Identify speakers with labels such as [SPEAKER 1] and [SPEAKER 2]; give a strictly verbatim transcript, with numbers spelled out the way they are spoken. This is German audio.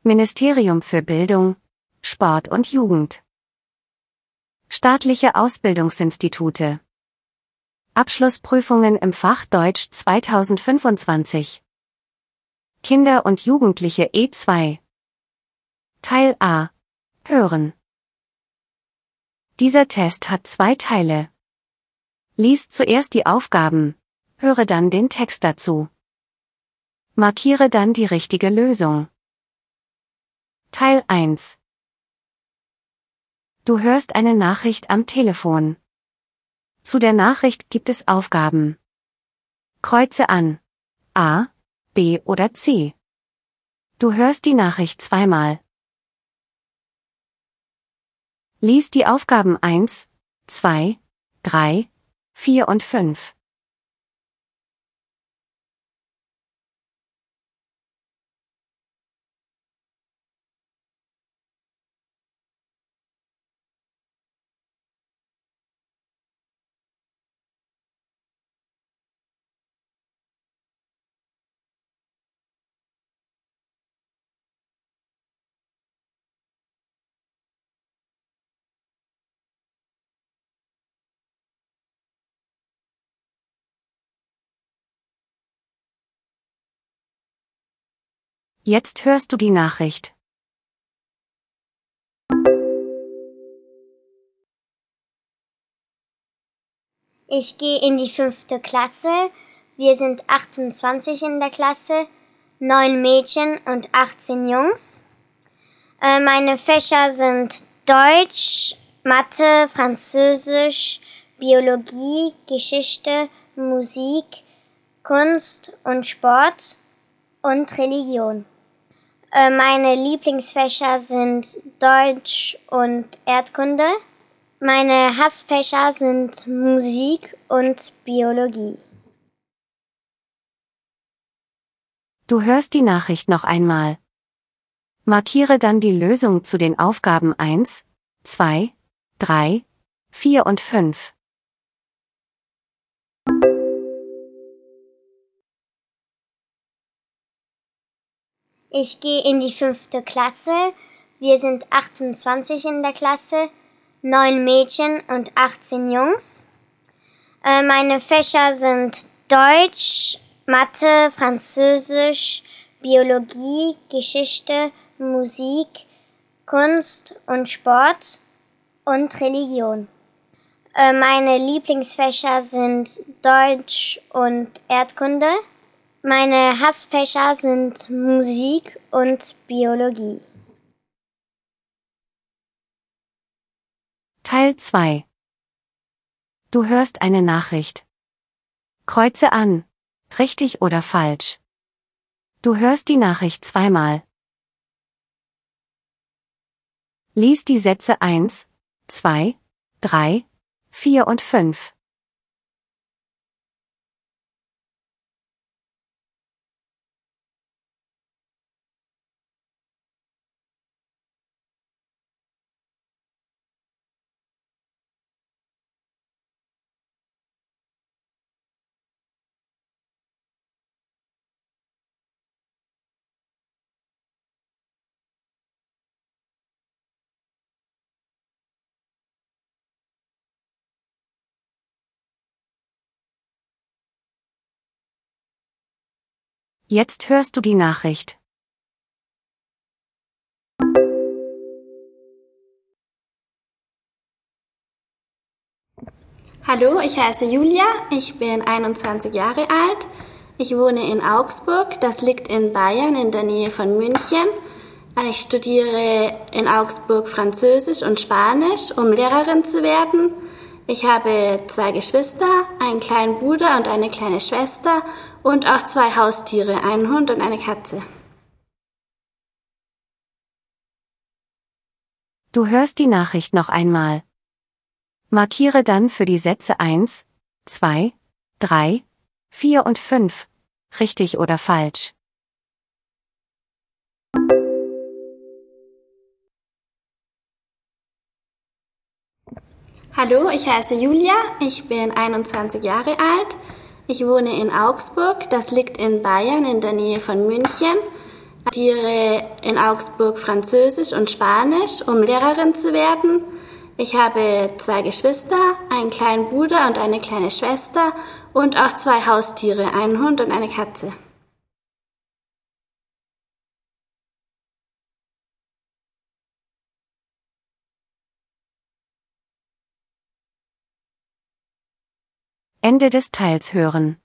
[SPEAKER 1] Ministerium für Bildung, Sport und Jugend. Staatliche Ausbildungsinstitute. Abschlussprüfungen im Fach Deutsch zweitausendfünfundzwanzig. Kinder und Jugendliche E zwei. Teil A. Hören. Dieser Test hat zwei Teile. Lies zuerst die Aufgaben, höre dann den Text dazu. Markiere dann die richtige Lösung. Teil eins. Du hörst eine Nachricht am Telefon. Zu der Nachricht gibt es Aufgaben. Kreuze an. A, B oder C. Du hörst die Nachricht zweimal. Lies die Aufgaben eins, zwei, drei, vier und fünf. Jetzt hörst du die Nachricht.
[SPEAKER 2] Ich gehe in die fünfte Klasse. Wir sind achtundzwanzig in der Klasse, neun Mädchen und achtzehn Jungs. Äh, meine Fächer sind Deutsch, Mathe, Französisch, Biologie, Geschichte, Musik, Kunst und Sport und Religion. Äh, meine Lieblingsfächer sind Deutsch und Erdkunde. Meine Hassfächer sind Musik und Biologie.
[SPEAKER 1] Du hörst die Nachricht noch einmal. Markiere dann die Lösung zu den Aufgaben eins, zwei, drei, vier und fünf.
[SPEAKER 2] Ich gehe in die fünfte Klasse. Wir sind achtundzwanzig in der Klasse, neun Mädchen und achtzehn Jungs. Äh, meine Fächer sind Deutsch, Mathe, Französisch, Biologie, Geschichte, Musik, Kunst und Sport und Religion. Äh, meine Lieblingsfächer sind Deutsch und Erdkunde. Meine Hassfächer sind Musik und Biologie.
[SPEAKER 1] Teil zwei. Du hörst eine Nachricht. Kreuze an, richtig oder falsch. Du hörst die Nachricht zweimal. Lies die Sätze eins, zwei, drei, vier und fünf. Jetzt hörst du die Nachricht.
[SPEAKER 3] Hallo, ich heiße Julia, ich bin einundzwanzig Jahre alt. Ich wohne in Augsburg, das liegt in Bayern in der Nähe von München. Ich studiere in Augsburg Französisch und Spanisch, um Lehrerin zu werden. Ich habe zwei Geschwister, einen kleinen Bruder und eine kleine Schwester und auch zwei Haustiere, einen Hund und eine Katze.
[SPEAKER 1] Du hörst die Nachricht noch einmal. Markiere dann für die Sätze eins, zwei, drei, vier und fünf, richtig oder falsch.
[SPEAKER 3] Hallo, ich heiße Julia, ich bin einundzwanzig Jahre alt. Ich wohne in Augsburg, das liegt in Bayern in der Nähe von München. Ich studiere in Augsburg Französisch und Spanisch, um Lehrerin zu werden. Ich habe zwei Geschwister, einen kleinen Bruder und eine kleine Schwester und auch zwei Haustiere, einen Hund und eine Katze.
[SPEAKER 1] Ende des Teils hören.